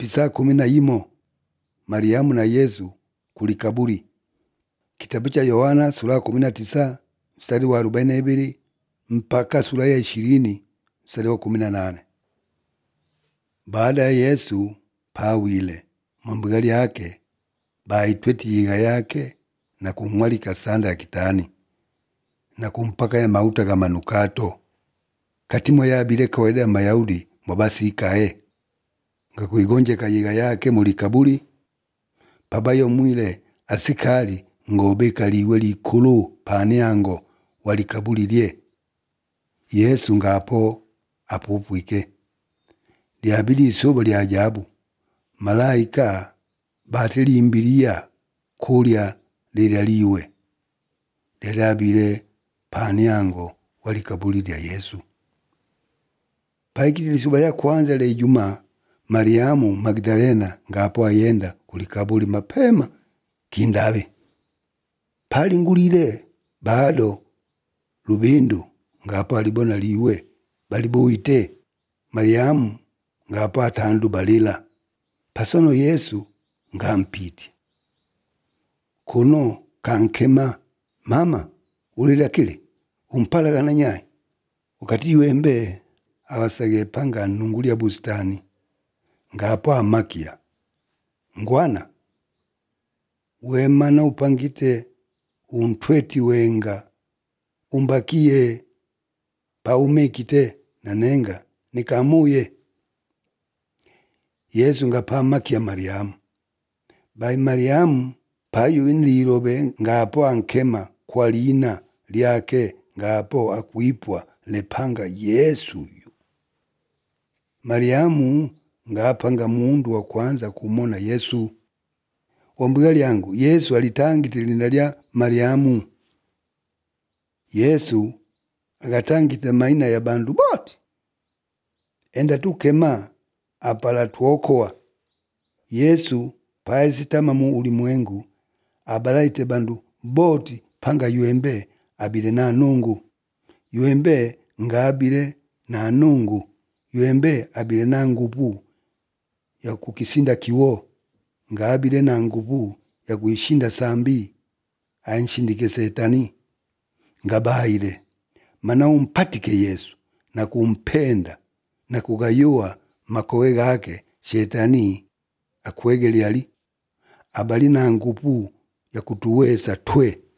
Pisa 11 Mariamu na Yesu kulikaburi. Kitabu cha Yohana sura 19 mstari wa 42 mpaka sura ya 20 mstari wa 18. Baada ya Yesu pawile mambugali yake baitweti yiga yake na kumwalika sanda ya kitani na kumpaka ya mauta ga manukato katimo ya bile kawaida ya Mayahudi mwabasi ikae nga kuigonjeka yiga yake mulikaburi pabayo mwile asikali ngobeka liwe likulu paniango walikaburi lye Yesu ngapo apupwike. Liabili isobo lya ajabu malaika batelimbilia kulya lile liwe liabile paniango walikaburi lya Yesu. Paikili suba ya kwanza le Ijumaa Mariamu Magdalena ngapo ayenda kulikaburi mapema kindabe. Pali ngulile bado lubindu ngapo alibona liwe balibuite Mariamu ngapo atandu balila pasono Yesu ngampiti kuno kankema mama ulila kile umpalaga na nyai ukati wembe awasage panga nungulia bustani ngapo amakia ngwana wemana upangite untweti wenga umbakie paumekite nanenga nikamuye. Yesu ngapamakia Mariamu bai Mariamu payu inlirobe ngapo ankema kwa lina lyake ngapo akuipwa lepanga Yesu yu. Mariamu ngapanga mundu wa kwanza kumona Yesu. Wambugali yangu Yesu alitangite lina lya Mariamu. Yesu agatangite maina ya bandu boti enda tukema apala tuokoa. Yesu paezitama mu ulimwengu abalaite bandu boti panga yuembe abile na nungu yuembe ngabile na nungu yuembe abile na nguvu ya kukisinda kiwo ngabile na nguvu ya kuishinda sambi ainshindike setani ngabaile mana umpatike Yesu na kumpenda na kugayua makowe gake shetani akwegeli ali abali na nguvu ya kutuweza twe